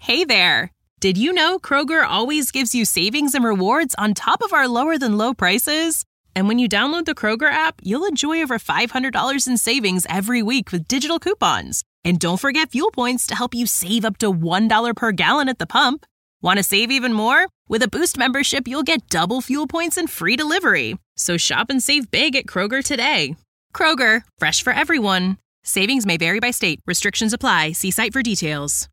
Hey there! Did you know Kroger always gives you savings and rewards on top of our lower-than-low prices? And when you download the Kroger app, you'll enjoy over $500 in savings every week with digital coupons. And don't forget fuel points to help you save up to $1 per gallon at the pump. Want to save even more? With a Boost membership, you'll get double fuel points and free delivery. So shop and save big at Kroger today. Kroger, fresh for everyone. Savings may vary by state. Restrictions apply. See site for details.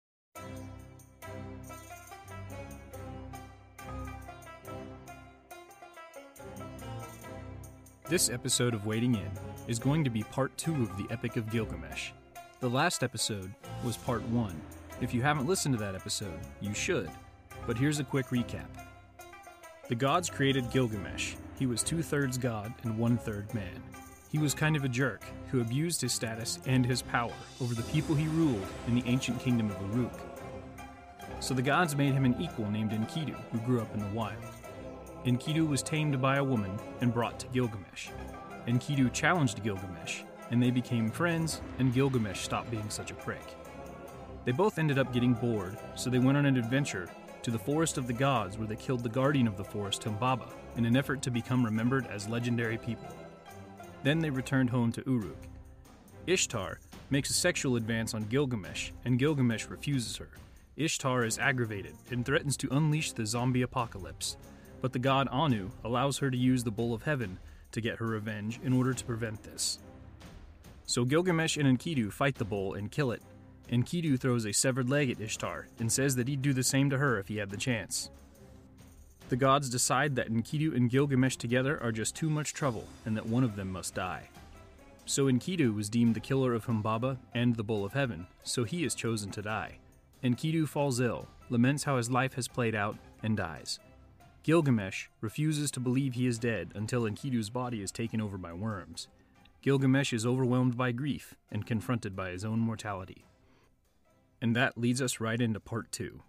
This episode of Wading In is going to be part 2 of the Epic of Gilgamesh. The last episode was part 1. If you haven't listened to that episode, you should. But here's a quick recap. The gods created Gilgamesh. He was 2/3 god and 1/3 man. He was kind of a jerk who abused his status and his power over the people he ruled in the ancient kingdom of Uruk. So the gods made him an equal named Enkidu, who grew up in the wild. Enkidu was tamed by a woman and brought to Gilgamesh. Enkidu challenged Gilgamesh, and they became friends, and Gilgamesh stopped being such a prick. They both ended up getting bored, so they went on an adventure to the Forest of the Gods, where they killed the guardian of the forest, Humbaba, in an effort to become remembered as legendary people. Then they returned home to Uruk. Ishtar makes a sexual advance on Gilgamesh, and Gilgamesh refuses her. Ishtar is aggravated and threatens to unleash the zombie apocalypse. But the god Anu allows her to use the Bowl of Heaven to get her revenge in order to prevent this. So Gilgamesh and Enkidu fight the bowl and kill it. Enkidu throws a severed leg at Ishtar and says that he'd do the same to her if he had the chance. The gods decide that Enkidu and Gilgamesh together are just too much trouble and that one of them must die. So Enkidu was deemed the killer of Humbaba and the Bowl of Heaven, so he is chosen to die. Enkidu falls ill, laments how his life has played out, and dies. Gilgamesh refuses to believe he is dead until Enkidu's body is taken over by worms. Gilgamesh is overwhelmed by grief and confronted by his own mortality. And that leads us right into part 2.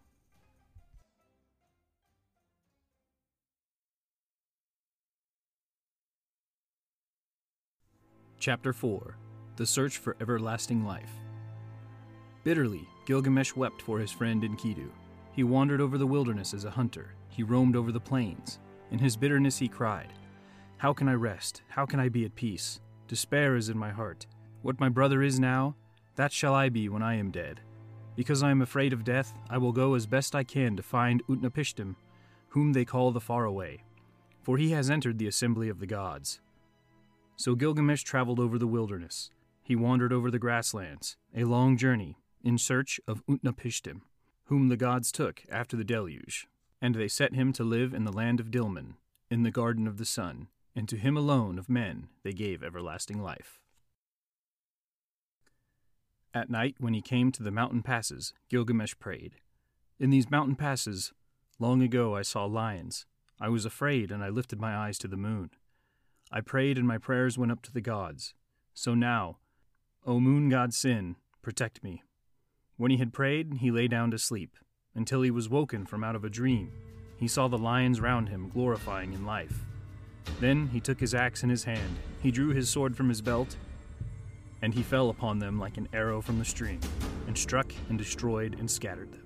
Chapter 4. The Search for Everlasting Life. Bitterly, Gilgamesh wept for his friend Enkidu. He wandered over the wilderness as a hunter. He roamed over the plains. In his bitterness he cried, "How can I rest? How can I be at peace? Despair is in my heart. What my brother is now, that shall I be when I am dead. Because I am afraid of death, I will go as best I can to find Utnapishtim, whom they call the Faraway, for he has entered the assembly of the gods." So Gilgamesh traveled over the wilderness. He wandered over the grasslands, a long journey, in search of Utnapishtim, whom the gods took after the deluge. And they set him to live in the land of Dilmun, in the garden of the sun, and to him alone of men they gave everlasting life. At night, when he came to the mountain passes, Gilgamesh prayed. "In these mountain passes, long ago I saw lions. I was afraid, and I lifted my eyes to the moon. I prayed, and my prayers went up to the gods. So now, O moon god Sin, protect me." When he had prayed, he lay down to sleep, until he was woken from out of a dream. He saw the lions round him glorifying in life. Then he took his axe in his hand, he drew his sword from his belt, and he fell upon them like an arrow from the string, and struck and destroyed and scattered them.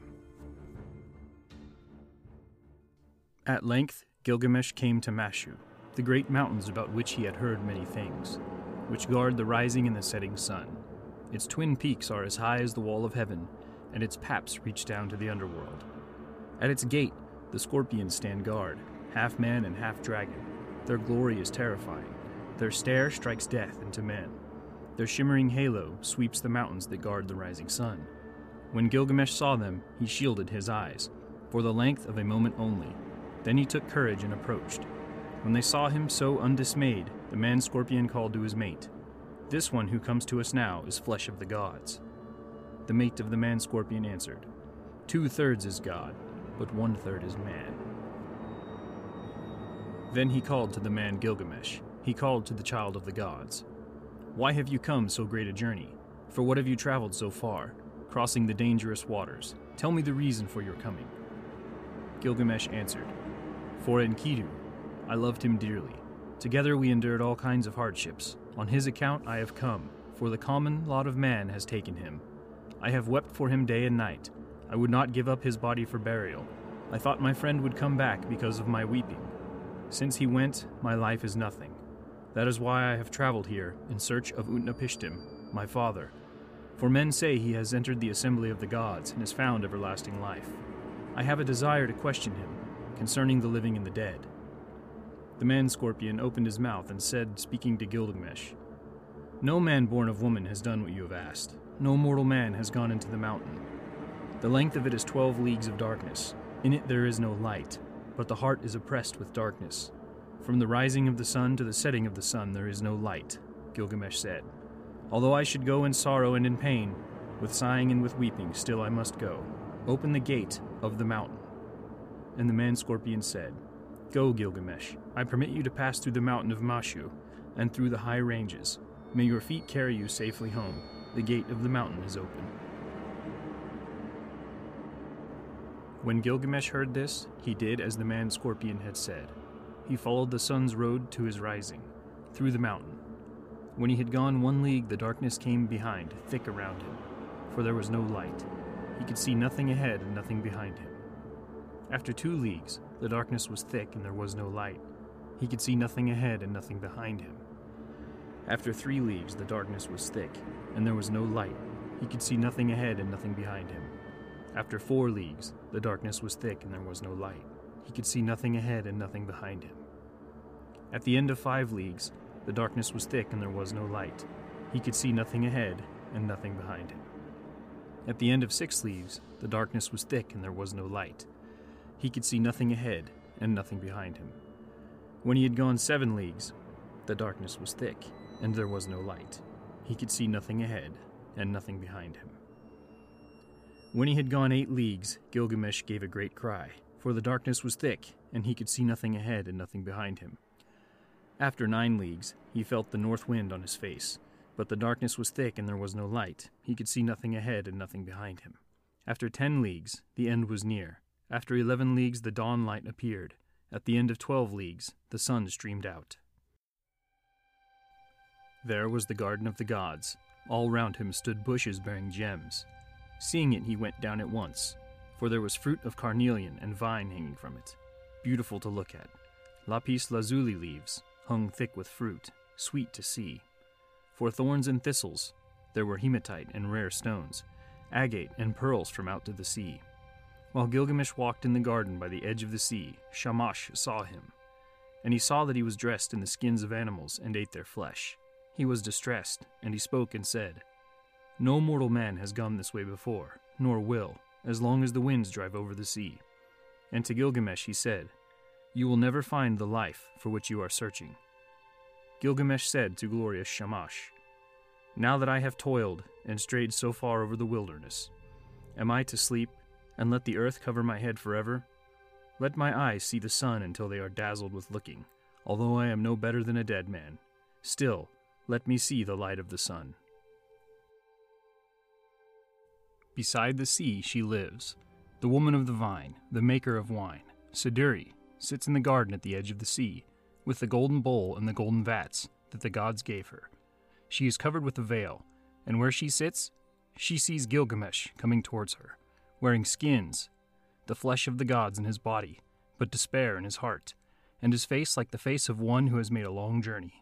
At length Gilgamesh came to Mashu, the great mountains about which he had heard many things, which guard the rising and the setting sun. Its twin peaks are as high as the wall of heaven, and its paps reach down to the underworld. At its gate, the scorpions stand guard, half man and half dragon. Their glory is terrifying. Their stare strikes death into men. Their shimmering halo sweeps the mountains that guard the rising sun. When Gilgamesh saw them, he shielded his eyes, for the length of a moment only. Then he took courage and approached. When they saw him so undismayed, the man-scorpion called to his mate, "This one who comes to us now is flesh of the gods." The mate of the man-scorpion answered, 2/3 is God, but 1/3 is man." Then he called to the man Gilgamesh. He called to the child of the gods. "Why have you come so great a journey? For what have you traveled so far, crossing the dangerous waters? Tell me the reason for your coming." Gilgamesh answered, "For Enkidu, I loved him dearly. Together we endured all kinds of hardships. On his account I have come, for the common lot of man has taken him. I have wept for him day and night. I would not give up his body for burial. I thought my friend would come back because of my weeping. Since he went, my life is nothing. That is why I have traveled here in search of Utnapishtim, my father. For men say he has entered the assembly of the gods and has found everlasting life. I have a desire to question him concerning the living and the dead." The man-scorpion opened his mouth and said, speaking to Gilgamesh, "No man born of woman has done what you have asked. No mortal man has gone into the mountain. The length of it is 12 leagues of darkness. In it there is no light, but the heart is oppressed with darkness. From the rising of the sun to the setting of the sun there is no light," Gilgamesh said. "Although I should go in sorrow and in pain, with sighing and with weeping, still I must go. Open the gate of the mountain." And the man-scorpion said, "Go, Gilgamesh. I permit you to pass through the mountain of Mashu and through the high ranges. May your feet carry you safely home. The gate of the mountain is open." When Gilgamesh heard this, he did as the man-scorpion had said. He followed the sun's road to his rising, through the mountain. When he had gone 1 league, the darkness came behind, thick around him, for there was no light. He could see nothing ahead and nothing behind him. After 2 leagues, the darkness was thick and there was no light. He could see nothing ahead and nothing behind him. After 3 leagues, the darkness was thick, and there was no light. He could see nothing ahead and nothing behind him. After 4 leagues, the darkness was thick, and there was no light. He could see nothing ahead and nothing behind him. At the end of 5 leagues, the darkness was thick, and there was no light. He could see nothing ahead and nothing behind him. At the end of 6 leagues, the darkness was thick, and there was no light. He could see nothing ahead and nothing behind him. When he had gone 7 leagues, the darkness was thick, and there was no light. He could see nothing ahead and nothing behind him. When he had gone 8 leagues, Gilgamesh gave a great cry, for the darkness was thick, and he could see nothing ahead and nothing behind him. After 9 leagues, he felt the north wind on his face, but the darkness was thick and there was no light. He could see nothing ahead and nothing behind him. After 10 leagues, the end was near. After 11 leagues, the dawn light appeared. At the end of 12 leagues, the sun streamed out. There was the garden of the gods. All round him stood bushes bearing gems. Seeing it, he went down at once, for there was fruit of carnelian and vine hanging from it, beautiful to look at. Lapis lazuli leaves hung thick with fruit, sweet to see. For thorns and thistles, there were hematite and rare stones, agate and pearls from out to the sea. While Gilgamesh walked in the garden by the edge of the sea, Shamash saw him, and he saw that he was dressed in the skins of animals and ate their flesh. He was distressed, and he spoke and said, "No mortal man has gone this way before, nor will, as long as the winds drive over the sea." And to Gilgamesh he said, "You will never find the life for which you are searching." Gilgamesh said to glorious Shamash, "Now that I have toiled and strayed so far over the wilderness, am I to sleep and let the earth cover my head forever? Let my eyes see the sun until they are dazzled with looking, although I am no better than a dead man. Still, let me see the light of the sun." Beside the sea she lives. The woman of the vine, the maker of wine, Siduri, sits in the garden at the edge of the sea, with the golden bowl and the golden vats that the gods gave her. She is covered with a veil, and where she sits, she sees Gilgamesh coming towards her, wearing skins, the flesh of the gods in his body, but despair in his heart, and his face like the face of one who has made a long journey.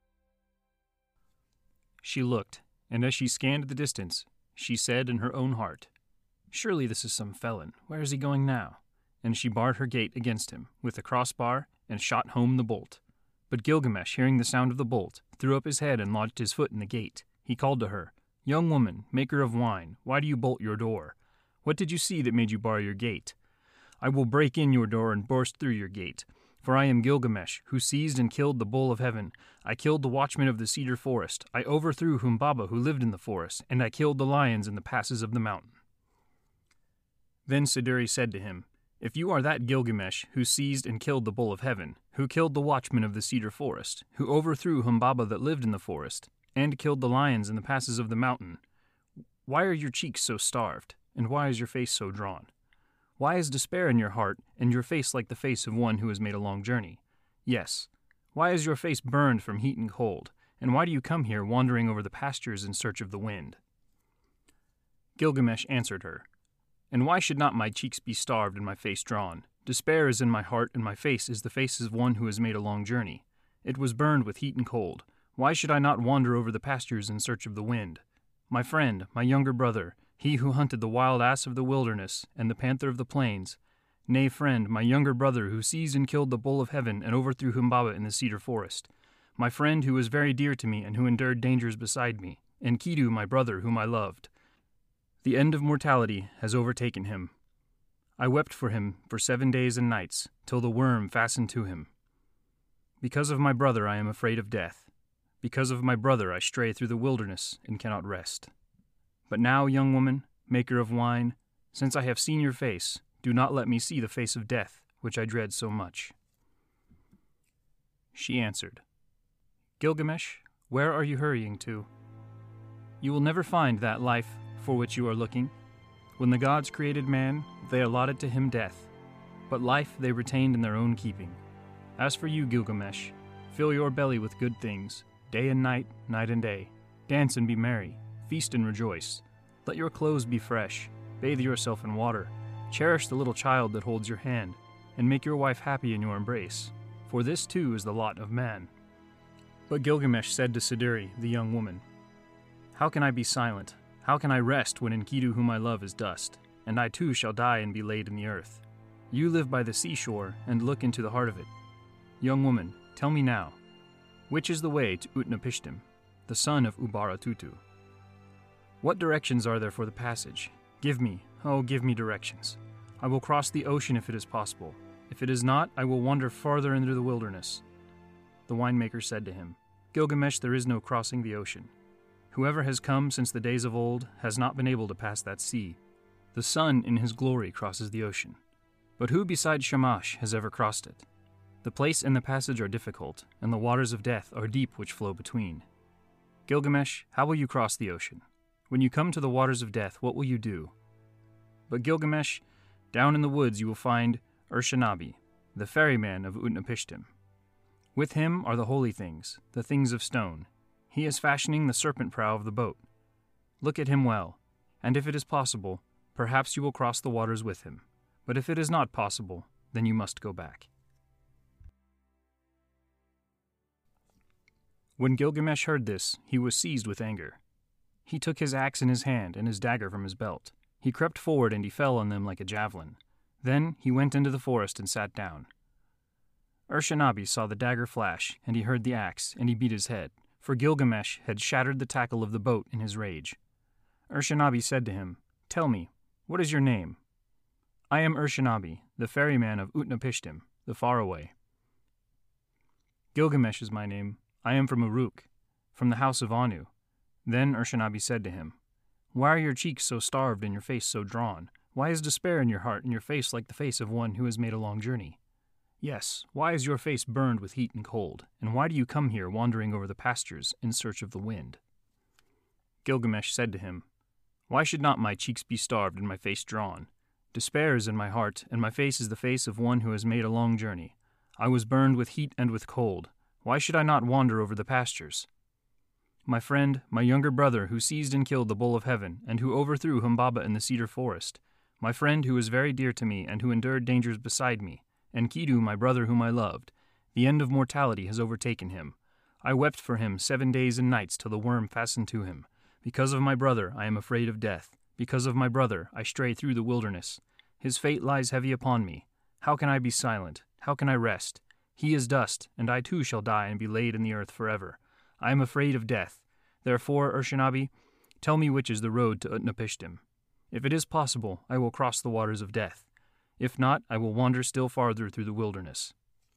She looked, and as she scanned the distance, she said in her own heart, "Surely this is some felon. Where is he going now?" And she barred her gate against him with a crossbar and shot home the bolt. But Gilgamesh, hearing the sound of the bolt, threw up his head and lodged his foot in the gate. He called to her, "Young woman, maker of wine, why do you bolt your door? What did you see that made you bar your gate? I will break in your door and burst through your gate. For I am Gilgamesh, who seized and killed the bull of heaven. I killed the watchman of the cedar forest. I overthrew Humbaba, who lived in the forest, and I killed the lions in the passes of the mountain." Then Siduri said to him, "If you are that Gilgamesh, who seized and killed the bull of heaven, who killed the watchman of the cedar forest, who overthrew Humbaba that lived in the forest, and killed the lions in the passes of the mountain, why are your cheeks so starved, and why is your face so drawn? Why is despair in your heart, and your face like the face of one who has made a long journey? Yes, why is your face burned from heat and cold, and why do you come here wandering over the pastures in search of the wind?" Gilgamesh answered her, And why should not my cheeks be starved and my face drawn? Despair is in my heart, and my face is the face of one who has made a long journey. It was burned with heat and cold. Why should I not wander over the pastures in search of the wind? My friend, my younger brother, he who hunted the wild ass of the wilderness and the panther of the plains. Nay, friend, my younger brother, who seized and killed the bull of heaven and overthrew Humbaba in the cedar forest. My friend, who was very dear to me and who endured dangers beside me. Enkidu, my brother, whom I loved. The end of mortality has overtaken him. I wept for him for 7 days and nights, till the worm fastened to him. Because of my brother I am afraid of death. Because of my brother I stray through the wilderness and cannot rest. But now, young woman, maker of wine, since I have seen your face, do not let me see the face of death, which I dread so much. She answered, Gilgamesh, where are you hurrying to? You will never find that life for which you are looking. When the gods created man, they allotted to him death, but life they retained in their own keeping. As for you, Gilgamesh, fill your belly with good things, day and night, night and day. Dance and be merry, feast and rejoice. Let your clothes be fresh, bathe yourself in water, cherish the little child that holds your hand, and make your wife happy in your embrace, for this too is the lot of man. But Gilgamesh said to Siduri, the young woman, How can I be silent? How can I rest when Enkidu whom I love is dust, and I too shall die and be laid in the earth? You live by the seashore and look into the heart of it. Young woman, tell me now, which is the way to Utnapishtim, the son of Ubaratutu? What directions are there for the passage? Give me directions. I will cross the ocean if it is possible. If it is not, I will wander farther into the wilderness. The winemaker said to him, Gilgamesh, there is no crossing the ocean. Whoever has come since the days of old has not been able to pass that sea. The sun in his glory crosses the ocean. But who besides Shamash has ever crossed it? The place and the passage are difficult, and the waters of death are deep which flow between. Gilgamesh, how will you cross the ocean? When you come to the waters of death, what will you do? But Gilgamesh, down in the woods you will find Urshanabi, the ferryman of Utnapishtim. With him are the holy things, the things of stone. He is fashioning the serpent prow of the boat. Look at him well, and if it is possible, perhaps you will cross the waters with him. But if it is not possible, then you must go back. When Gilgamesh heard this, he was seized with anger. He took his axe in his hand and his dagger from his belt. He crept forward and he fell on them like a javelin. Then he went into the forest and sat down. Urshanabi saw the dagger flash, and he heard the axe, and he beat his head, for Gilgamesh had shattered the tackle of the boat in his rage. Urshanabi said to him, Tell me, what is your name? I am Urshanabi, the ferryman of Utnapishtim, the faraway. Gilgamesh is my name. I am from Uruk, from the house of Anu. Then Urshanabi said to him, Why are your cheeks so starved and your face so drawn? Why is despair in your heart and your face like the face of one who has made a long journey? Yes, why is your face burned with heat and cold, and why do you come here wandering over the pastures in search of the wind? Gilgamesh said to him, Why should not my cheeks be starved and my face drawn? Despair is in my heart, and my face is the face of one who has made a long journey. I was burned with heat and with cold. Why should I not wander over the pastures? My friend, my younger brother, who seized and killed the bull of heaven, and who overthrew Humbaba in the cedar forest. My friend who was very dear to me, and who endured dangers beside me. Enkidu, my brother whom I loved. The end of mortality has overtaken him. I wept for him 7 days and nights till the worm fastened to him. Because of my brother I am afraid of death. Because of my brother I stray through the wilderness. His fate lies heavy upon me. How can I be silent? How can I rest? He is dust, and I too shall die and be laid in the earth forever. I am afraid of death. Therefore, Urshanabi, tell me which is the road to Utnapishtim. If it is possible, I will cross the waters of death. If not, I will wander still farther through the wilderness.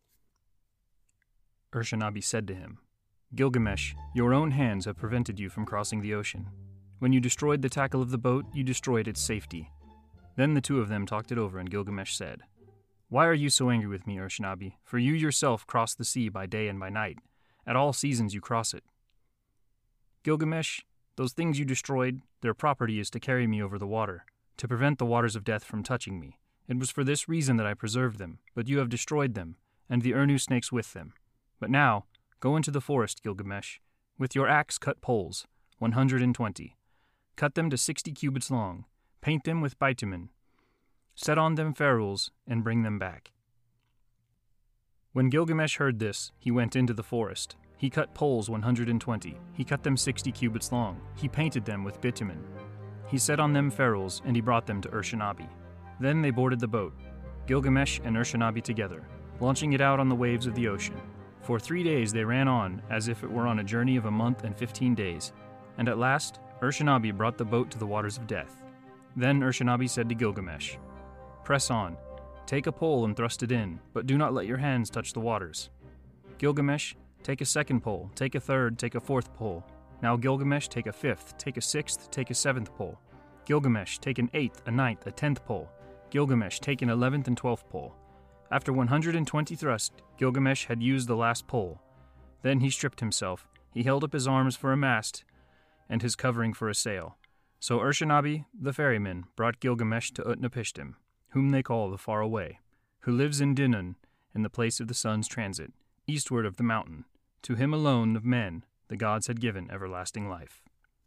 Urshanabi said to him, Gilgamesh, your own hands have prevented you from crossing the ocean. When you destroyed the tackle of the boat, you destroyed its safety. Then the two of them talked it over, and Gilgamesh said, Why are you so angry with me, Urshanabi? For you yourself cross the sea by day and by night. At all seasons you cross it. Gilgamesh, those things you destroyed, their property is to carry me over the water, to prevent the waters of death from touching me. It was for this reason that I preserved them, but you have destroyed them, and the Urnu snakes with them. But now, go into the forest, Gilgamesh. With your axe cut poles, 120. Cut them to 60 cubits long. Paint them with bitumen. Set on them ferules and bring them back." When Gilgamesh heard this, he went into the forest. He cut poles 120. He cut them 60 cubits long. He painted them with bitumen. He set on them ferules, and he brought them to Ur-Shanabi. Then they boarded the boat, Gilgamesh and Ur-Shanabi together, launching it out on the waves of the ocean. For 3 days they ran on as if it were on a journey of a month and 15 days, and at last Ur-Shanabi brought the boat to the waters of death. Then Ur-Shanabi said to Gilgamesh, "Press on, take a pole and thrust it in, but do not let your hands touch the waters. Gilgamesh, take a second pole, take a third, take a fourth pole. Now Gilgamesh, take a fifth, take a sixth, take a seventh pole. Gilgamesh, take an eighth, a ninth, a 10th pole. Gilgamesh, take an 11th and 12th pole." After 120 thrusts, Gilgamesh had used the last pole. Then he stripped himself. He held up his arms for a mast and his covering for a sail. So Ur-Shanabi, the ferryman, brought Gilgamesh to Utnapishtim, whom they call the Faraway, who lives in Dinun, in the place of the sun's transit, eastward of the mountain. To him alone of men the gods had given everlasting life.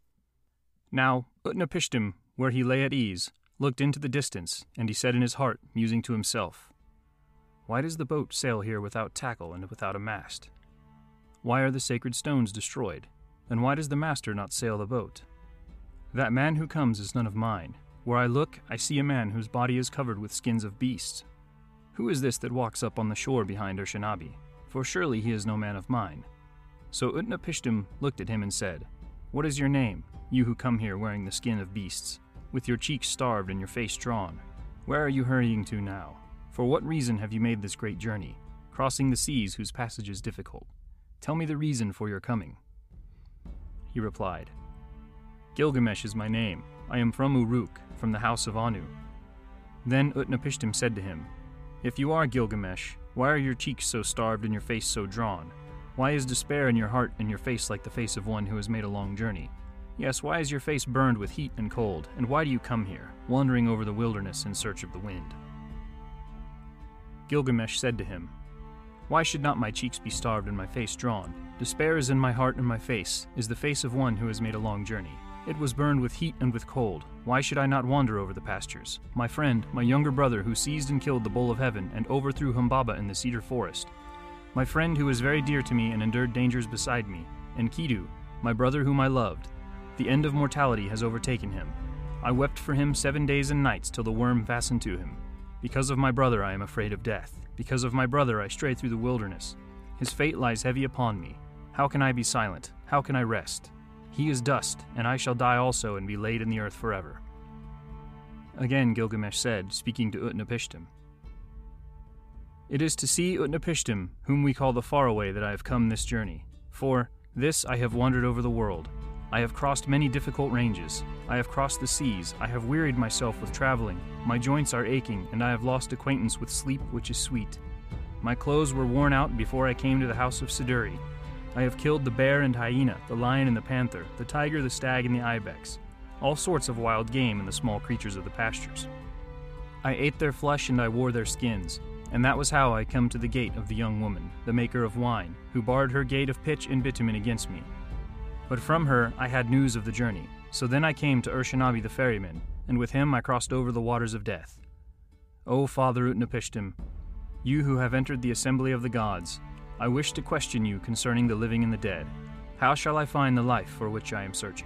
Now Utnapishtim, where he lay at ease, looked into the distance, and he said in his heart, musing to himself, "Why does the boat sail here without tackle and without a mast? Why are the sacred stones destroyed? And why does the master not sail the boat? That man who comes is none of mine. Where I look, I see a man whose body is covered with skins of beasts. Who is this that walks up on the shore behind Ur-Shanabi? For surely he is no man of mine." So Utnapishtim looked at him and said, "What is your name, you who come here wearing the skin of beasts, with your cheeks starved and your face drawn? Where are you hurrying to now? For what reason have you made this great journey, crossing the seas whose passage is difficult? Tell me the reason for your coming." He replied, "Gilgamesh is my name. I am from Uruk, from the house of Anu." Then Utnapishtim said to him, "If you are Gilgamesh, why are your cheeks so starved and your face so drawn? Why is despair in your heart and your face like the face of one who has made a long journey? Yes, why is your face burned with heat and cold, and why do you come here, wandering over the wilderness in search of the wind?" Gilgamesh said to him, "Why should not my cheeks be starved and my face drawn? Despair is in my heart and my face is the face of one who has made a long journey. It was burned with heat and with cold. Why should I not wander over the pastures? My friend, my younger brother who seized and killed the bull of heaven and overthrew Humbaba in the cedar forest. My friend who was very dear to me and endured dangers beside me. And Kidu, my brother whom I loved. The end of mortality has overtaken him. I wept for him 7 days and nights till the worm fastened to him. Because of my brother I am afraid of death. Because of my brother I stray through the wilderness. His fate lies heavy upon me. How can I be silent? How can I rest? He is dust, and I shall die also and be laid in the earth forever." Again Gilgamesh said, speaking to Utnapishtim, "It is to see Utnapishtim, whom we call the Faraway, that I have come this journey. For this I have wandered over the world. I have crossed many difficult ranges. I have crossed the seas. I have wearied myself with traveling. My joints are aching, and I have lost acquaintance with sleep which is sweet. My clothes were worn out before I came to the house of Siduri. I have killed the bear and hyena, the lion and the panther, the tiger, the stag, and the ibex, all sorts of wild game and the small creatures of the pastures. I ate their flesh and I wore their skins, and that was how I come to the gate of the young woman, the maker of wine, who barred her gate of pitch and bitumen against me. But from her I had news of the journey, so then I came to Ur-Shanabi the ferryman, and with him I crossed over the waters of death. O Father Utnapishtim, you who have entered the assembly of the gods, I wish to question you concerning the living and the dead. How shall I find the life for which I am searching?"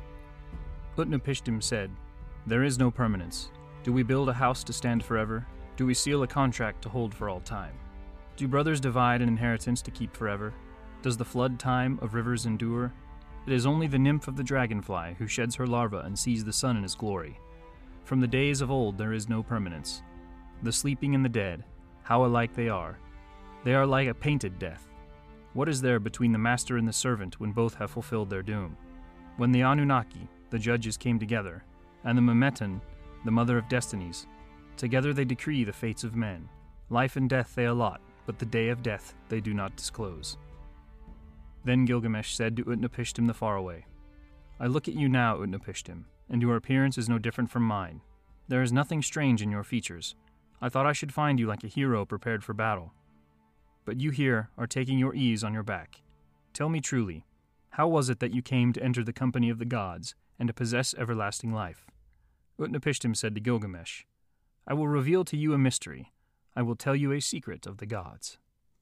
Utnapishtim said, "There is no permanence. Do we build a house to stand forever? Do we seal a contract to hold for all time? Do brothers divide an inheritance to keep forever? Does the flood time of rivers endure? It is only the nymph of the dragonfly who sheds her larva and sees the sun in his glory. From the days of old there is no permanence. The sleeping and the dead, how alike they are. They are like a painted death. What is there between the master and the servant when both have fulfilled their doom? When the Anunnaki, the judges, came together, and the Memeton, the mother of destinies, together they decree the fates of men. Life and death they allot, but the day of death they do not disclose." Then Gilgamesh said to Utnapishtim the Faraway, "I look at you now, Utnapishtim, and your appearance is no different from mine. There is nothing strange in your features. I thought I should find you like a hero prepared for battle. But you here are taking your ease on your back. Tell me truly, how was it that you came to enter the company of the gods and to possess everlasting life?" Utnapishtim said to Gilgamesh, I will reveal to you a mystery. I will tell you a secret of the gods.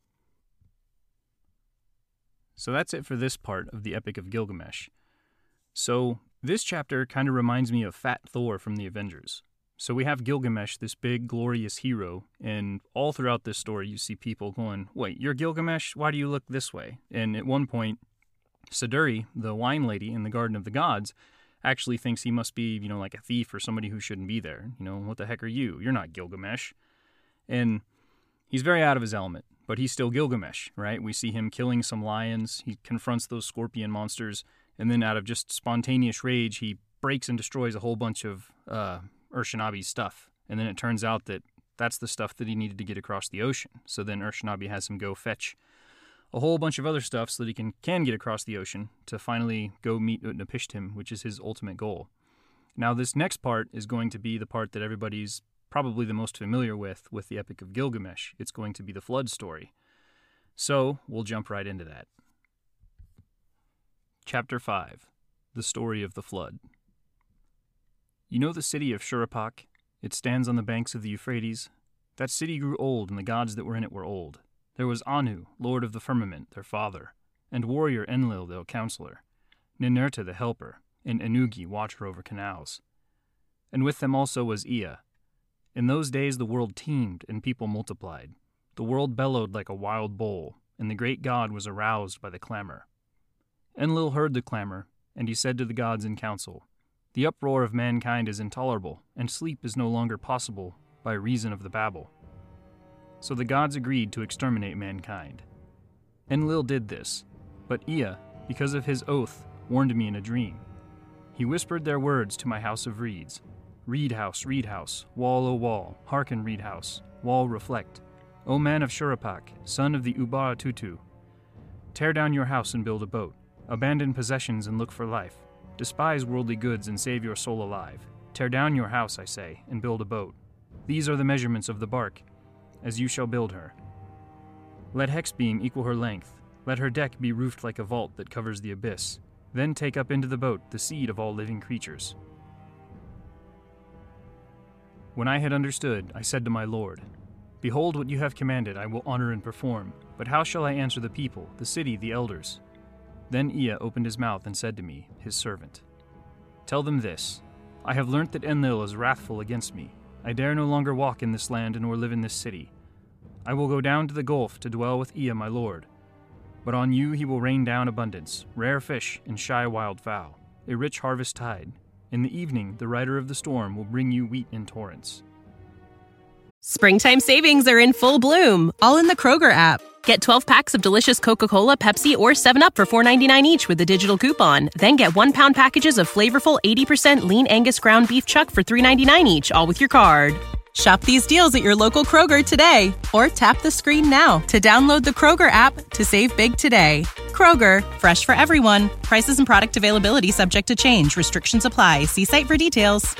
So that's it for this part of the Epic of Gilgamesh. So this chapter kind of reminds me of Fat Thor from the Avengers. So we have Gilgamesh, this big, glorious hero, and all throughout this story you see people going, wait, you're Gilgamesh? Why do you look this way? And at one point, Siduri, the wine lady in the Garden of the Gods, actually thinks he must be, like a thief or somebody who shouldn't be there. What the heck are you? You're not Gilgamesh. And he's very out of his element, but he's still Gilgamesh, right? We see him killing some lions, he confronts those scorpion monsters, and then out of just spontaneous rage, he breaks and destroys a whole bunch of Urshanabi's stuff. And then it turns out that that's the stuff that he needed to get across the ocean. So then Urshanabi has him go fetch a whole bunch of other stuff so that he can get across the ocean to finally go meet Utnapishtim, which is his ultimate goal. Now this next part is going to be the part that everybody's probably the most familiar with the Epic of Gilgamesh. It's going to be the flood story. So we'll jump right into that. Chapter 5. The Story of the Flood. You know the city of Shuruppak? It stands on the banks of the Euphrates. That city grew old, and the gods that were in it were old. There was Anu, lord of the firmament, their father, and warrior Enlil, their counselor, Ninurta the helper, and Ennugi, watcher over canals. And with them also was Ea. In those days the world teemed, and people multiplied. The world bellowed like a wild bull, and the great god was aroused by the clamor. Enlil heard the clamor, and he said to the gods in council, the uproar of mankind is intolerable, and sleep is no longer possible by reason of the babel. So the gods agreed to exterminate mankind. Enlil did this, but Ea, because of his oath, warned me in a dream. He whispered their words to my house of reeds. Reed house, wall, O wall, hearken reed house, wall reflect. O man of Shuruppak, son of the Ubara-Tutu, tear down your house and build a boat. Abandon possessions and look for life. Despise worldly goods and save your soul alive. Tear down your house, I say, and build a boat. These are the measurements of the bark, as you shall build her. Let Hexbeam equal her length. Let her deck be roofed like a vault that covers the abyss. Then take up into the boat the seed of all living creatures. When I had understood, I said to my lord, behold what you have commanded I will honor and perform, but how shall I answer the people, the city, the elders? Then Ea opened his mouth and said to me, his servant, tell them this, I have learnt that Enlil is wrathful against me. I dare no longer walk in this land nor live in this city. I will go down to the gulf to dwell with Ea my lord. But on you he will rain down abundance, rare fish and shy wild fowl, a rich harvest tide. In the evening the rider of the storm will bring you wheat in torrents. Springtime savings are in full bloom, all in the Kroger app. Get 12 packs of delicious Coca-Cola, Pepsi, or 7-Up for $4.99 each with a digital coupon. Then get 1-pound packages of flavorful 80% lean Angus ground beef chuck for $3.99 each, all with your card. Shop these deals at your local Kroger today, or tap the screen now to download the Kroger app to save big today. Kroger, fresh for everyone. Prices and product availability subject to change. Restrictions apply. See site for details.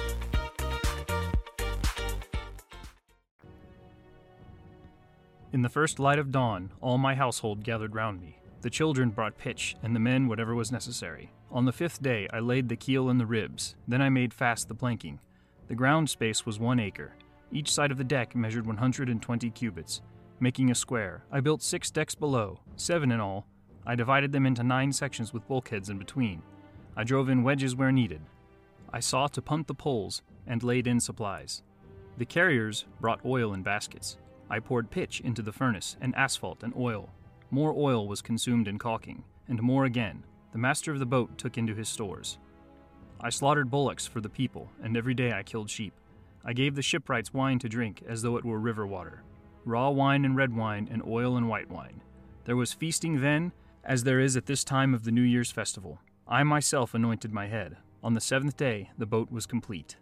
In the first light of dawn, all my household gathered round me. The children brought pitch, and the men whatever was necessary. On the 5th day I laid the keel and the ribs. Then I made fast the planking. The ground space was 1 acre. Each side of the deck measured 120 cubits. Making a square, I built 6 decks below, 7 in all. I divided them into 9 sections with bulkheads in between. I drove in wedges where needed. I saw to punt the poles and laid in supplies. The carriers brought oil in baskets. I poured pitch into the furnace, and asphalt and oil. More oil was consumed in caulking, and more again. The master of the boat took into his stores. I slaughtered bullocks for the people, and every day I killed sheep. I gave the shipwrights wine to drink as though it were river water, raw wine and red wine and oil and white wine. There was feasting then, as there is at this time of the New Year's festival. I myself anointed my head. On the 7th day the boat was complete.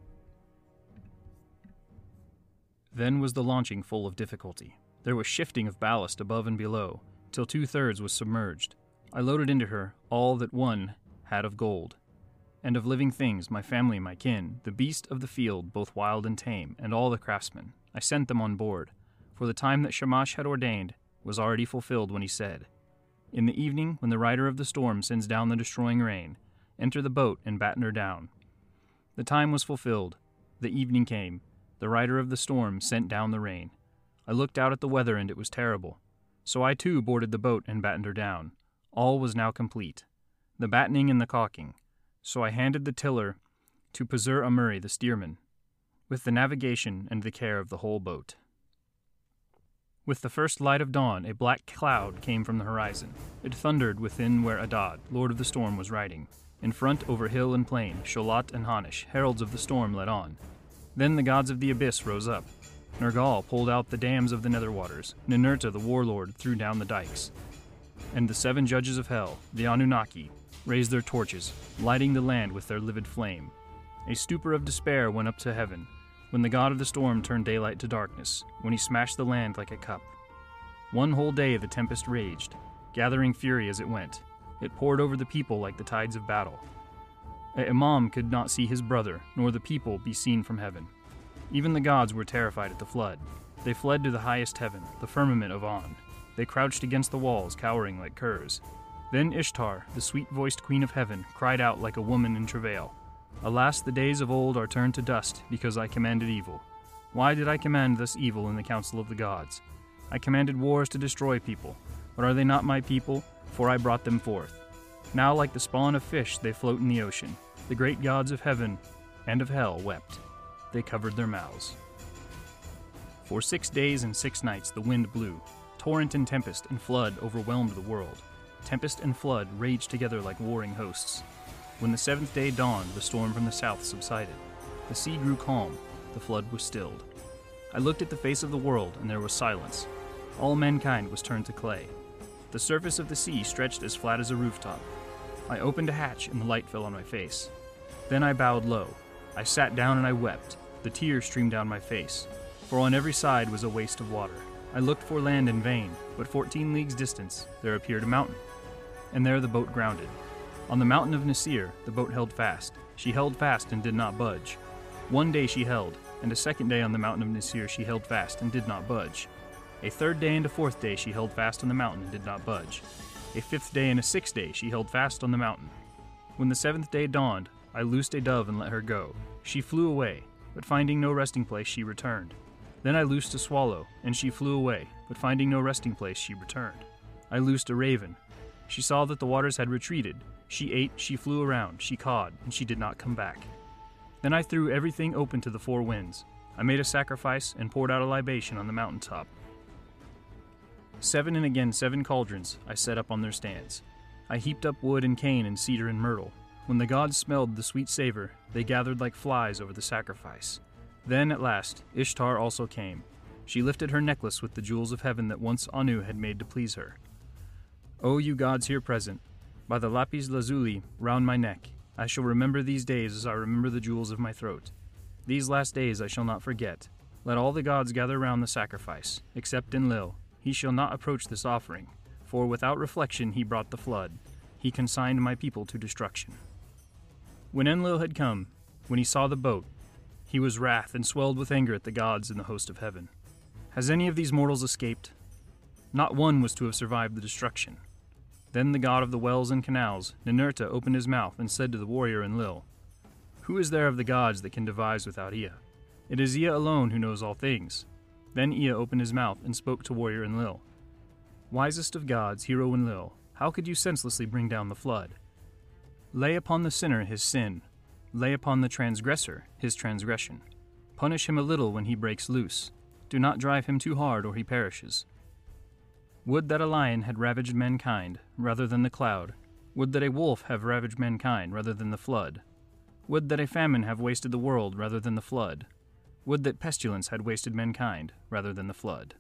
Then was the launching full of difficulty. There was shifting of ballast above and below, till 2/3 was submerged. I loaded into her all that one had of gold, and of living things, my family, my kin, the beast of the field, both wild and tame, and all the craftsmen. I sent them on board, for the time that Shamash had ordained was already fulfilled when he said, in the evening, when the rider of the storm sends down the destroying rain, enter the boat and batten her down. The time was fulfilled. The evening came. the rider of the storm, sent down the rain. I looked out at the weather, and it was terrible. So I too boarded the boat and battened her down. All was now complete, the battening and the caulking. So I handed the tiller to Puzur Amuri the steersman, with the navigation and the care of the whole boat. With the first light of dawn, a black cloud came from the horizon. It thundered within where Adad, lord of the storm, was riding. In front, over hill and plain, Sholat and Hanish, heralds of the storm, led on. Then the gods of the abyss rose up. Nergal pulled out the dams of the nether waters. Ninurta, the warlord, threw down the dikes. And the 7 judges of hell, the Anunnaki, raised their torches, lighting the land with their livid flame. A stupor of despair went up to heaven, when the god of the storm turned daylight to darkness, when he smashed the land like a cup. One whole day the tempest raged, gathering fury as it went. It poured over the people like the tides of battle. A imam could not see his brother, nor the people be seen from heaven. Even the gods were terrified at the flood. They fled to the highest heaven, the firmament of On. They crouched against the walls, cowering like curs. Then Ishtar, the sweet-voiced queen of heaven, cried out like a woman in travail. Alas, the days of old are turned to dust, because I commanded evil. Why did I command thus evil in the council of the gods? I commanded wars to destroy people, but are they not my people? For I brought them forth. Now like the spawn of fish they float in the ocean. The great gods of heaven and of hell wept. They covered their mouths. For 6 days and 6 nights the wind blew. Torrent and tempest and flood overwhelmed the world. Tempest and flood raged together like warring hosts. When the 7th day dawned, the storm from the south subsided. The sea grew calm, the flood was stilled. I looked at the face of the world, and there was silence. All mankind was turned to clay. The surface of the sea stretched as flat as a rooftop. I opened a hatch, and the light fell on my face. Then I bowed low. I sat down and I wept. The tears streamed down my face, for on every side was a waste of water. I looked for land in vain, but 14 leagues distance there appeared a mountain, and there the boat grounded. On the mountain of Nasir the boat held fast. She held fast and did not budge. 1 day she held, and a 2nd day on the mountain of Nasir she held fast and did not budge. A 3rd day and a 4th day she held fast on the mountain and did not budge. A 5th day and a 6th day she held fast on the mountain. When the 7th day dawned, I loosed a dove and let her go. She flew away, but finding no resting place she returned. Then I loosed a swallow, and she flew away, but finding no resting place she returned. I loosed a raven. She saw that the waters had retreated. She ate, she flew around, she cawed, and she did not come back. Then I threw everything open to the 4 winds. I made a sacrifice and poured out a libation on the mountaintop. 7 and again 7 cauldrons I set up on their stands. I heaped up wood and cane and cedar and myrtle. When the gods smelled the sweet savor, they gathered like flies over the sacrifice. Then, at last, Ishtar also came. She lifted her necklace with the jewels of heaven that once Anu had made to please her. O you gods here present, by the lapis lazuli round my neck, I shall remember these days as I remember the jewels of my throat. These last days I shall not forget. Let all the gods gather round the sacrifice, except Enlil. He shall not approach this offering, for without reflection he brought the flood. He consigned my people to destruction. When Enlil had come, when he saw the boat, he was wrath and swelled with anger at the gods and the host of heaven. Has any of these mortals escaped? Not one was to have survived the destruction. Then the god of the wells and canals, Ninurta, opened his mouth and said to the warrior Enlil, Who is there of the gods that can devise without Ea? It is Ea alone who knows all things. Then Ea opened his mouth and spoke to warrior Enlil. Wisest of gods, hero Enlil, how could you senselessly bring down the flood? Lay upon the sinner his sin. Lay upon the transgressor his transgression. Punish him a little when he breaks loose. Do not drive him too hard or he perishes. Would that a lion had ravaged mankind rather than the cloud. Would that a wolf have ravaged mankind rather than the flood. Would that a famine have wasted the world rather than the flood. Would that pestilence had wasted mankind rather than the flood.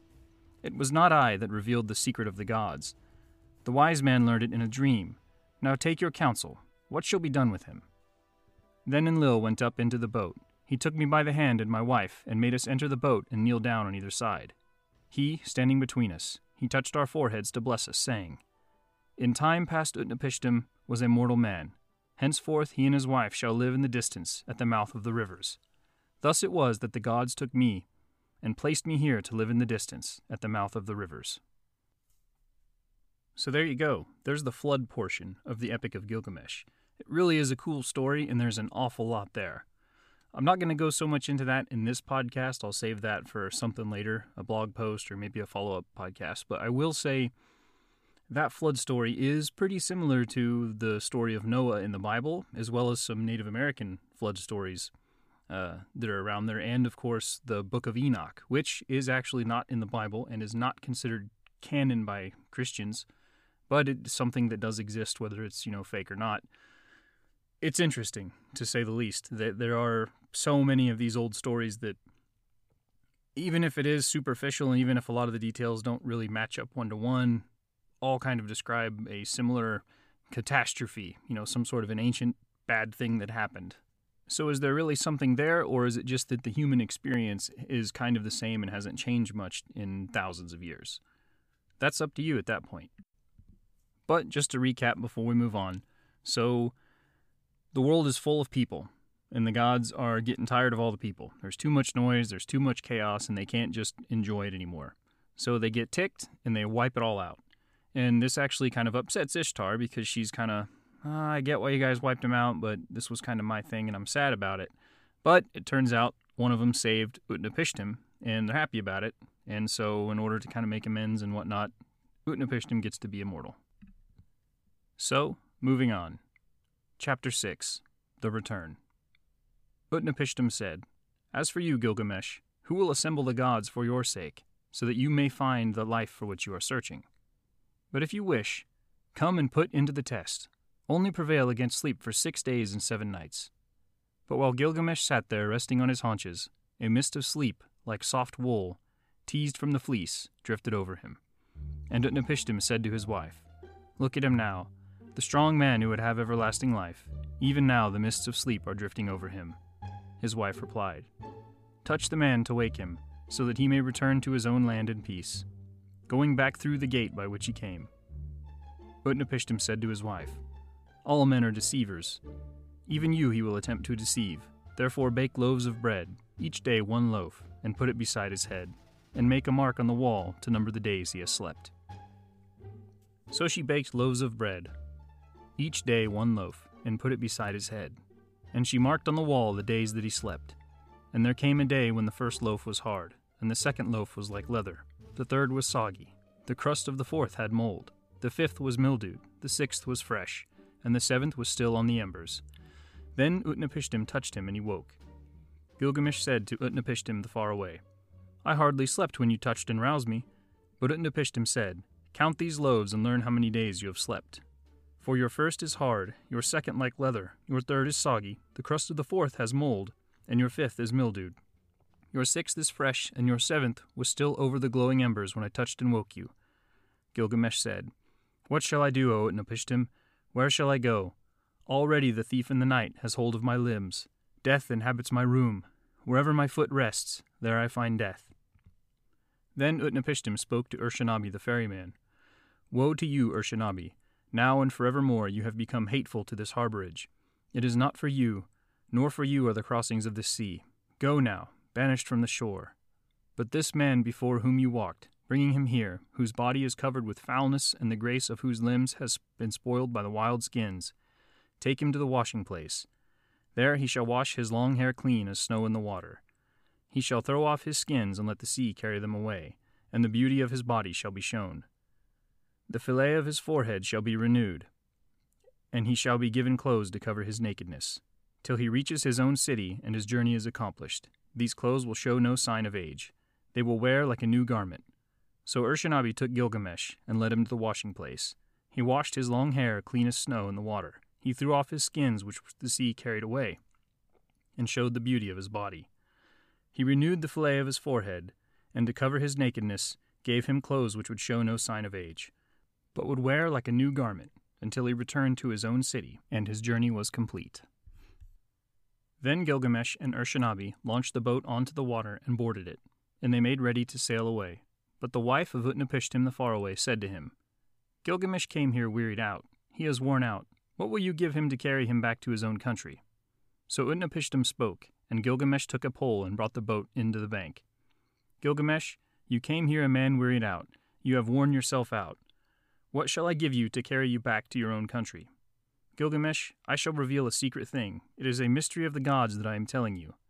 It was not I that revealed the secret of the gods. The wise man learned it in a dream. Now take your counsel. What shall be done with him? Then Enlil went up into the boat. He took me by the hand and my wife, and made us enter the boat and kneel down on either side. He, standing between us, he touched our foreheads to bless us, saying, In time past Utnapishtim was a mortal man. Henceforth he and his wife shall live in the distance, at the mouth of the rivers. Thus it was that the gods took me, and placed me here to live in the distance, at the mouth of the rivers. So there you go. There's the flood portion of the Epic of Gilgamesh. It really is a cool story, and there's an awful lot there. I'm not going to go so much into that in this podcast. I'll save that for something later, a blog post or maybe a follow-up podcast. But I will say that flood story is pretty similar to the story of Noah in the Bible, as well as some Native American flood stories that are around there, and of course the Book of Enoch, which is actually not in the Bible and is not considered canon by Christians, but it's something that does exist, whether it's fake or not. It's interesting, to say the least, that there are so many of these old stories that, even if it is superficial and even if a lot of the details don't really match up one-to-one, all kind of describe a similar catastrophe, some sort of an ancient bad thing that happened. So is there really something there, or is it just that the human experience is kind of the same and hasn't changed much in thousands of years? That's up to you at that point. But just to recap before we move on, so the world is full of people, and the gods are getting tired of all the people. There's too much noise, there's too much chaos, and they can't just enjoy it anymore. So they get ticked, and they wipe it all out. And this actually kind of upsets Ishtar, because she's kind of, I get why you guys wiped him out, but this was kind of my thing, and I'm sad about it. But it turns out one of them saved Utnapishtim, and they're happy about it. And so in order to kind of make amends and whatnot, Utnapishtim gets to be immortal. So, moving on. Chapter 6, The Return. Utnapishtim said, "As for you, Gilgamesh, who will assemble the gods for your sake, so that you may find the life for which you are searching? But if you wish, come and put into the test. Only prevail against sleep for 6 days and 7 nights." But while Gilgamesh sat there resting on his haunches, a mist of sleep, like soft wool, teased from the fleece, drifted over him. And Utnapishtim said to his wife, "Look at him now, the strong man who would have everlasting life. Even now the mists of sleep are drifting over him." His wife replied, "Touch the man to wake him, so that he may return to his own land in peace, going back through the gate by which he came." Utnapishtim said to his wife, "All men are deceivers. Even you he will attempt to deceive. Therefore bake loaves of bread, each day 1 loaf, and put it beside his head, and make a mark on the wall to number the days he has slept." So she baked loaves of bread, each day 1 loaf, and put it beside his head. And she marked on the wall the days that he slept. And there came a day when the first loaf was hard, and the second loaf was like leather. The third was soggy. The crust of the fourth had mold. The fifth was mildewed. The sixth was fresh. And the 7th was still on the embers. Then Utnapishtim touched him, and he woke. Gilgamesh said to Utnapishtim the faraway, "I hardly slept when you touched and roused me." But Utnapishtim said, "Count these loaves and learn how many days you have slept. For your first is hard, your second like leather, your third is soggy, the crust of the fourth has mold, and your fifth is mildewed. Your 6th is fresh, and your 7th was still over the glowing embers when I touched and woke you." Gilgamesh said, "What shall I do, O Utnapishtim? Where shall I go? Already the thief in the night has hold of my limbs. Death inhabits my room. Wherever my foot rests, there I find death." Then Utnapishtim spoke to Urshanabi the ferryman. "Woe to you, Urshanabi! Now and forevermore you have become hateful to this harborage. It is not for you, nor for you are the crossings of this sea. Go now, banished from the shore. But this man before whom you walked, bringing him here, whose body is covered with foulness and the grace of whose limbs has been spoiled by the wild skins, take him to the washing place. There he shall wash his long hair clean as snow in the water. He shall throw off his skins and let the sea carry them away, and the beauty of his body shall be shown. The fillet of his forehead shall be renewed, and he shall be given clothes to cover his nakedness, till he reaches his own city and his journey is accomplished. These clothes will show no sign of age. They will wear like a new garment." So Urshanabi took Gilgamesh and led him to the washing place. He washed his long hair clean as snow in the water. He threw off his skins which the sea carried away, and showed the beauty of his body. He renewed the fillet of his forehead, and to cover his nakedness gave him clothes which would show no sign of age, but would wear like a new garment, until he returned to his own city, and his journey was complete. Then Gilgamesh and Urshanabi launched the boat onto the water and boarded it, and they made ready to sail away. But the wife of Utnapishtim the faraway said to him, "Gilgamesh came here wearied out. He is worn out. What will you give him to carry him back to his own country?" So Utnapishtim spoke, and Gilgamesh took a pole and brought the boat into the bank. "Gilgamesh, you came here a man wearied out. You have worn yourself out. What shall I give you to carry you back to your own country?" "Gilgamesh, I shall reveal a secret thing. It is a mystery of the gods that I am telling you.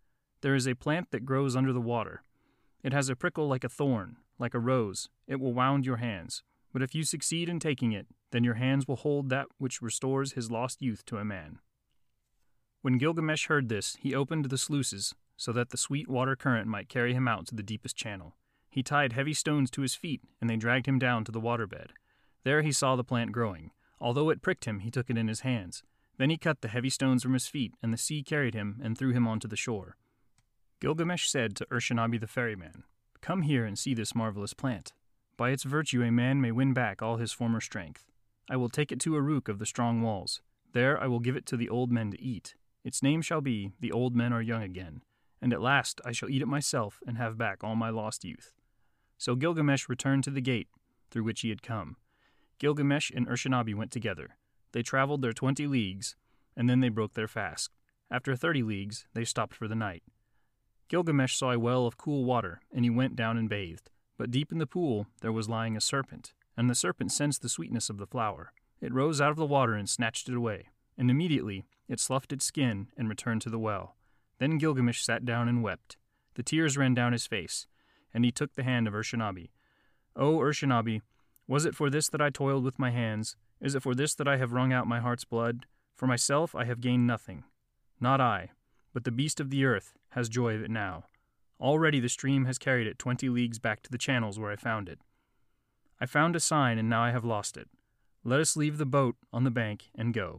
There is a plant that grows under the water. It has a prickle like a thorn, like a rose. It will wound your hands. But if you succeed in taking it, then your hands will hold that which restores his lost youth to a man." When Gilgamesh heard this, he opened the sluices, so that the sweet water current might carry him out to the deepest channel. He tied heavy stones to his feet, and they dragged him down to the waterbed. There he saw the plant growing. Although it pricked him, he took it in his hands. Then he cut the heavy stones from his feet, and the sea carried him and threw him onto the shore. Gilgamesh said to Urshanabi the ferryman, "Come here and see this marvelous plant. By its virtue a man may win back all his former strength. I will take it to Uruk of the strong walls. There I will give it to the old men to eat. Its name shall be, The Old Men Are Young Again, and at last I shall eat it myself and have back all my lost youth." So Gilgamesh returned to the gate through which he had come. Gilgamesh and Urshanabi went together. They traveled their 20 leagues, and then they broke their fast. After 30 leagues, they stopped for the night. Gilgamesh saw a well of cool water, and he went down and bathed. But deep in the pool there was lying a serpent, and the serpent sensed the sweetness of the flower. It rose out of the water and snatched it away, and immediately it sloughed its skin and returned to the well. Then Gilgamesh sat down and wept. The tears ran down his face, and he took the hand of Urshanabi. "O Urshanabi, was it for this that I toiled with my hands? Is it for this that I have wrung out my heart's blood? For myself I have gained nothing. Not I, but the beast of the earth has joy of it now. Already the stream has carried it 20 leagues back to the channels where I found it. I found a sign, and now I have lost it. Let us leave the boat on the bank and go."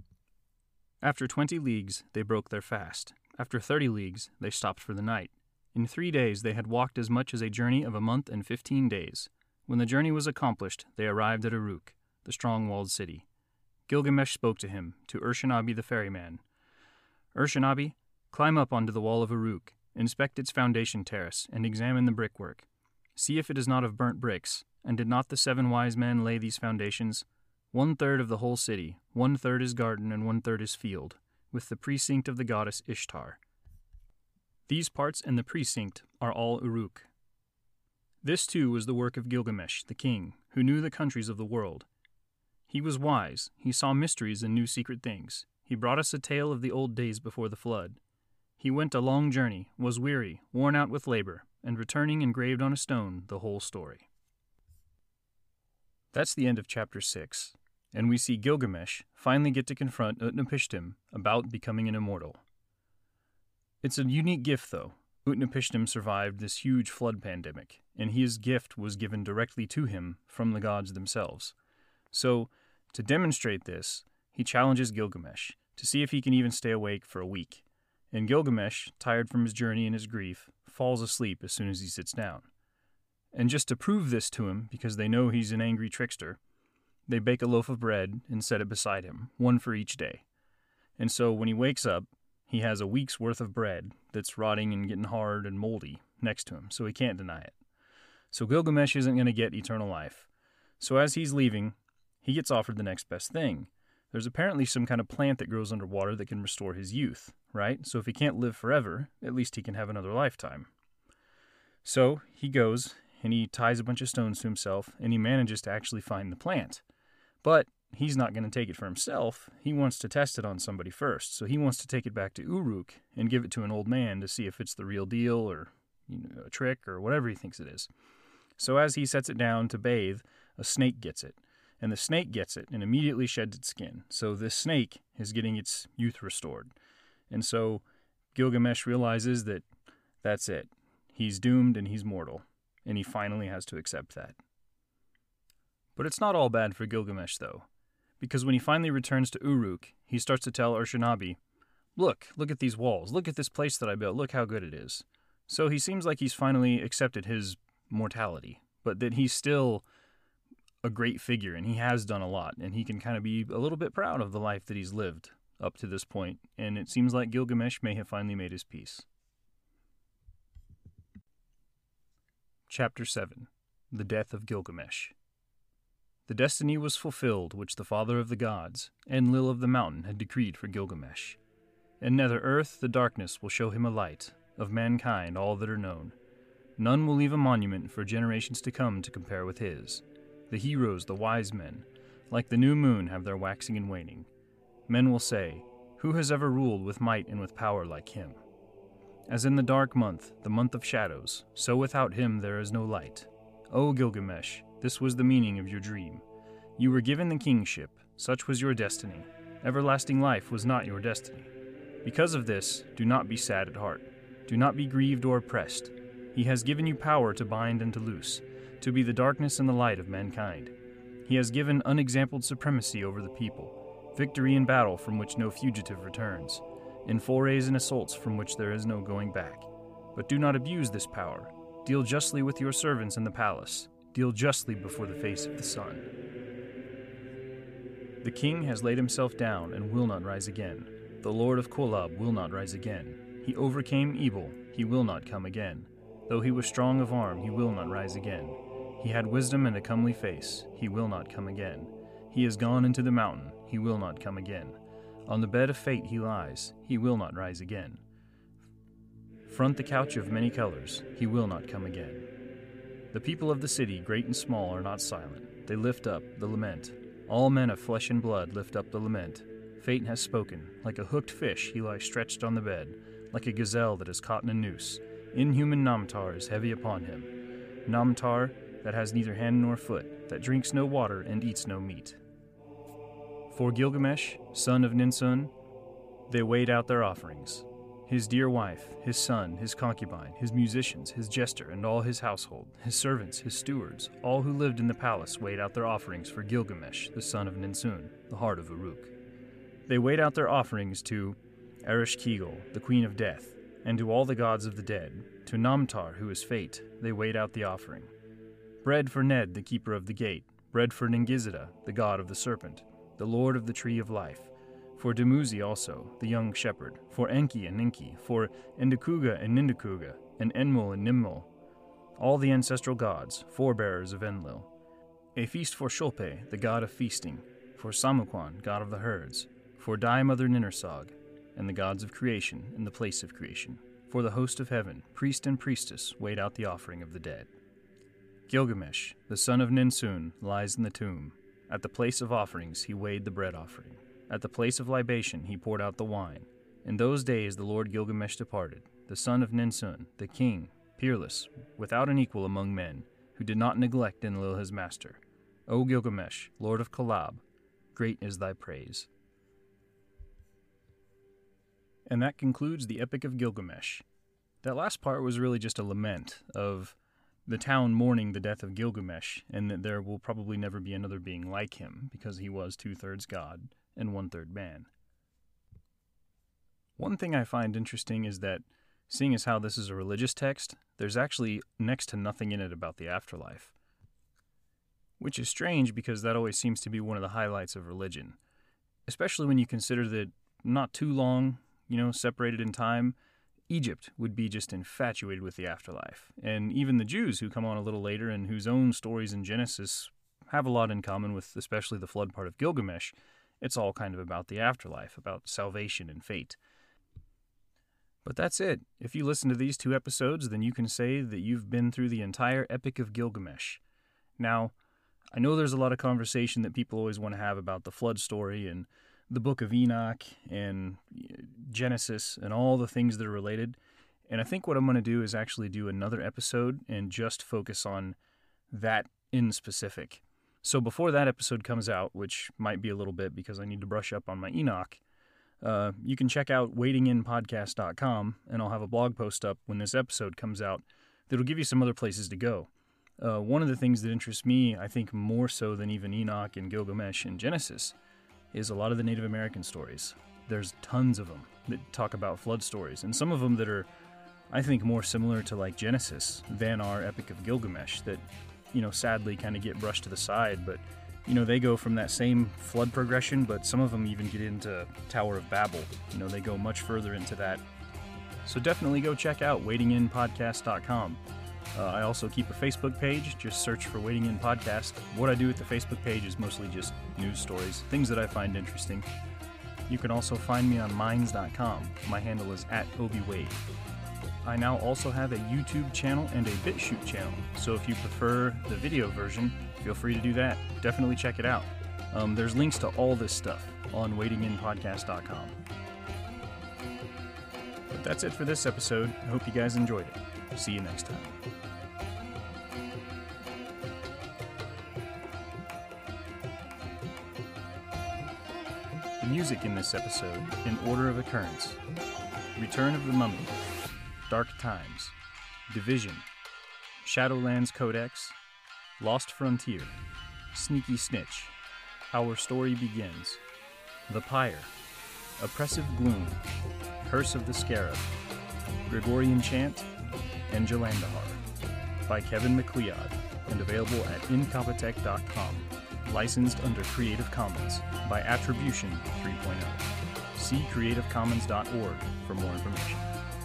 After 20 leagues, they broke their fast. After 30 leagues, they stopped for the night. In 3 days they had walked as much as a journey of a month and 15 days. When the journey was accomplished, they arrived at Uruk, the strong-walled city. Gilgamesh spoke to him, to Urshanabi the ferryman. "Urshanabi, climb up onto the wall of Uruk, inspect its foundation terrace, and examine the brickwork. See if it is not of burnt bricks, and did not the 7 wise men lay these foundations? 1/3 of the whole city, 1/3 is garden, and 1/3 is field, with the precinct of the goddess Ishtar. These parts and the precinct are all Uruk." This too was the work of Gilgamesh, the king, who knew the countries of the world. He was wise, he saw mysteries and knew secret things. He brought us a tale of the old days before the flood. He went a long journey, was weary, worn out with labor, and returning engraved on a stone the whole story. That's the end of chapter 6, and we see Gilgamesh finally get to confront Utnapishtim about becoming an immortal. It's a unique gift, though. Utnapishtim survived this huge flood pandemic, and his gift was given directly to him from the gods themselves. So, to demonstrate this, he challenges Gilgamesh to see if he can even stay awake for a week. And Gilgamesh, tired from his journey and his grief, falls asleep as soon as he sits down. And just to prove this to him, because they know he's an angry trickster, they bake a loaf of bread and set it beside him, one for each day. And so when he wakes up, he has a week's worth of bread that's rotting and getting hard and moldy next to him, so he can't deny it. So Gilgamesh isn't going to get eternal life. So as he's leaving, he gets offered the next best thing. There's apparently some kind of plant that grows underwater that can restore his youth, right? So if he can't live forever, at least he can have another lifetime. So he goes, and he ties a bunch of stones to himself, and he manages to actually find the plant. But he's not going to take it for himself. He wants to test it on somebody first. So he wants to take it back to Uruk and give it to an old man to see if it's the real deal or a trick or whatever he thinks it is. So as he sets it down to bathe, a snake gets it. And the snake gets it and immediately sheds its skin. So this snake is getting its youth restored. And so Gilgamesh realizes that that's it. He's doomed and he's mortal. And he finally has to accept that. But it's not all bad for Gilgamesh, though. Because when he finally returns to Uruk, he starts to tell Urshanabi, look at these walls. Look at this place that I built. Look how good it is. So he seems like he's finally accepted his mortality. But that he's still a great figure, and he has done a lot, and he can kind of be a little bit proud of the life that he's lived up to this point, and it seems like Gilgamesh may have finally made his peace. Chapter 7. The Death of Gilgamesh. The destiny was fulfilled which the father of the gods, Enlil of the mountain, had decreed for Gilgamesh. In nether earth the darkness will show him a light, of mankind all that are known. None will leave a monument for generations to come to compare with his. The heroes, the wise men, like the new moon, have their waxing and waning. Men will say, who has ever ruled with might and with power like him? As in the dark month, the month of shadows, so without him there is no light. O Gilgamesh, this was the meaning of your dream. You were given the kingship, such was your destiny. Everlasting life was not your destiny. Because of this, do not be sad at heart. Do not be grieved or oppressed. He has given you power to bind and to loose, to be the darkness and the light of mankind. He has given unexampled supremacy over the people, victory in battle from which no fugitive returns, in forays and assaults from which there is no going back. But do not abuse this power. Deal justly with your servants in the palace. Deal justly before the face of the sun. The king has laid himself down and will not rise again. The Lord of Kolob will not rise again. He overcame evil, he will not come again. Though he was strong of arm, he will not rise again. He had wisdom and a comely face, he will not come again. He has gone into the mountain, he will not come again. On the bed of fate he lies, he will not rise again. Front the couch of many colors, he will not come again. The people of the city, great and small, are not silent. They lift up the lament. All men of flesh and blood lift up the lament. Fate has spoken. Like a hooked fish, he lies stretched on the bed, like a gazelle that is caught in a noose. Inhuman Namtar is heavy upon him. Namtar that has neither hand nor foot, that drinks no water and eats no meat. For Gilgamesh, son of Ninsun, they weighed out their offerings. His dear wife, his son, his concubine, his musicians, his jester, and all his household, his servants, his stewards, all who lived in the palace weighed out their offerings for Gilgamesh, the son of Ninsun, the heart of Uruk. They weighed out their offerings to Ereshkigal, the queen of death, and to all the gods of the dead. To Namtar, who is fate, they weighed out the offering. Bread for Ned, the keeper of the gate. Bread for Ningizida, the god of the serpent, the lord of the tree of life. For Dumuzi also, the young shepherd. For Enki and Ninki. For Endakuga and Nindakuga. And Enmul and Nimmul. All the ancestral gods, forebearers of Enlil. A feast for Shulpe, the god of feasting. For Samuquan, god of the herds. For Dai Mother Ninersag, and the gods of creation in the place of creation. For the host of heaven, priest and priestess, weighed out the offering of the dead. Gilgamesh, the son of Ninsun, lies in the tomb. At the place of offerings he weighed the bread offering. At the place of libation he poured out the wine. In those days the Lord Gilgamesh departed, the son of Ninsun, the king, peerless, without an equal among men, who did not neglect Enlil his master. O Gilgamesh, lord of Kolob, great is thy praise. And that concludes the Epic of Gilgamesh. That last part was really just a lament of the town mourning the death of Gilgamesh, and that there will probably never be another being like him, because he was 2/3 God and 1/3 man. One thing I find interesting is that, seeing as how this is a religious text, there's actually next to nothing in it about the afterlife. Which is strange, because that always seems to be one of the highlights of religion. Especially when you consider that not too long, separated in time, Egypt would be just infatuated with the afterlife. And even the Jews, who come on a little later and whose own stories in Genesis have a lot in common with especially the flood part of Gilgamesh, it's all kind of about the afterlife, about salvation and fate. But that's it. If you listen to these 2 episodes, then you can say that you've been through the entire Epic of Gilgamesh. Now, I know there's a lot of conversation that people always want to have about the flood story and the Book of Enoch and Genesis and all the things that are related. And I think what I'm going to do is actually do another episode and just focus on that in specific. So before that episode comes out, which might be a little bit because I need to brush up on my Enoch, you can check out waitinginpodcast.com, and I'll have a blog post up when this episode comes out that'll give you some other places to go. One of the things that interests me, I think more so than even Enoch and Gilgamesh and Genesis, is a lot of the Native American stories. There's tons of them that talk about flood stories, and some of them that are, I think, more similar to like Genesis than our Epic of Gilgamesh that, sadly kind of get brushed to the side, but, they go from that same flood progression, but some of them even get into Tower of Babel. They go much further into that. So definitely go check out waitinginpodcast.com. I also keep a Facebook page. Just search for Waiting In Podcast. What I do with the Facebook page is mostly just news stories, things that I find interesting. You can also find me on minds.com. My handle is @ObiWade. I now also have a YouTube channel and a BitChute channel, so if you prefer the video version, feel free to do that. Definitely check it out. There's links to all this stuff on waitinginpodcast.com. But That's it for this episode. I hope you guys enjoyed it. See you next time. The music in this episode, in order of occurrence: Return of the Mummy, Dark Times, Division, Shadowlands Codex, Lost Frontier, Sneaky Snitch, Our Story Begins, The Pyre, Oppressive Gloom, Curse of the Scarab, Gregorian Chant, and Jalandahar, by Kevin MacLeod, and available at incompetech.com. Licensed under Creative Commons by Attribution 3.0. See creativecommons.org for more information.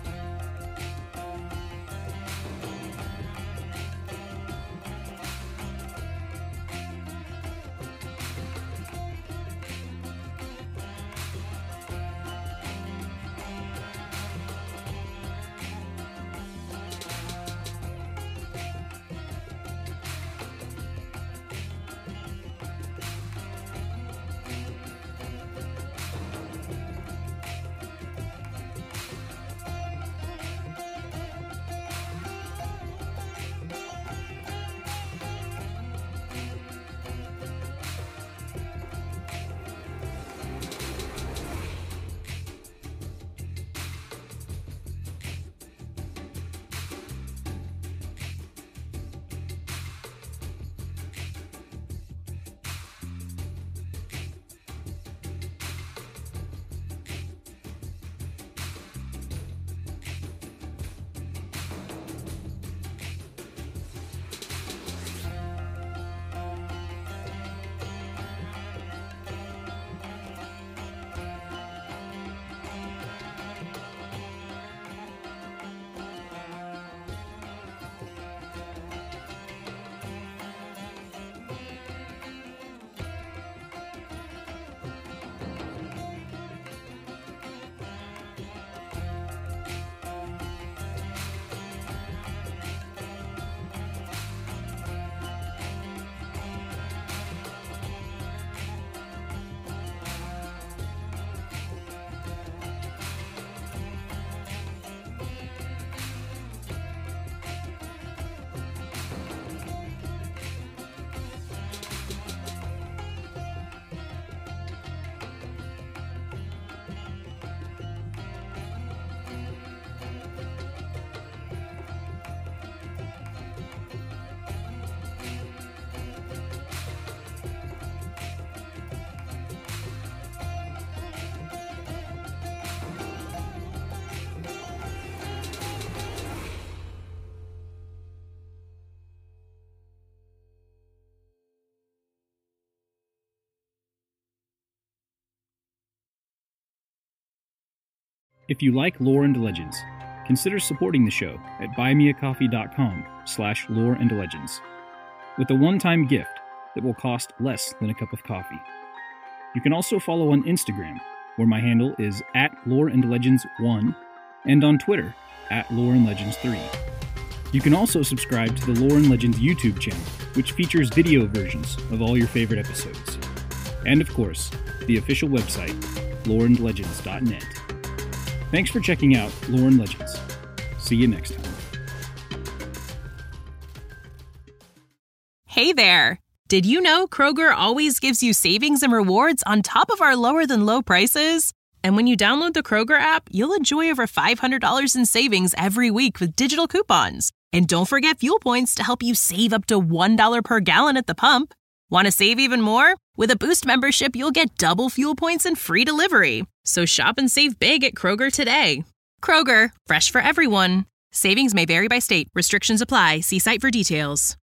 If you like Lore and Legends, consider supporting the show at buymeacoffee.com/loreandlegends with a one-time gift that will cost less than a cup of coffee. You can also follow on Instagram, where my handle is @LoreAndLegends1, and on Twitter @LoreAndLegends3. You can also subscribe to the Lore and Legends YouTube channel, which features video versions of all your favorite episodes. And of course, the official website, loreandlegends.net. Thanks for checking out Lore and Legends. See you next time. Hey there! Did you know Kroger always gives you savings and rewards on top of our lower-than-low prices? And when you download the Kroger app, you'll enjoy over $500 in savings every week with digital coupons. And don't forget fuel points to help you save up to $1 per gallon at the pump. Want to save even more? With a Boost membership, you'll get double fuel points and free delivery. So shop and save big at Kroger today. Kroger, fresh for everyone. Savings may vary by state. Restrictions apply. See site for details.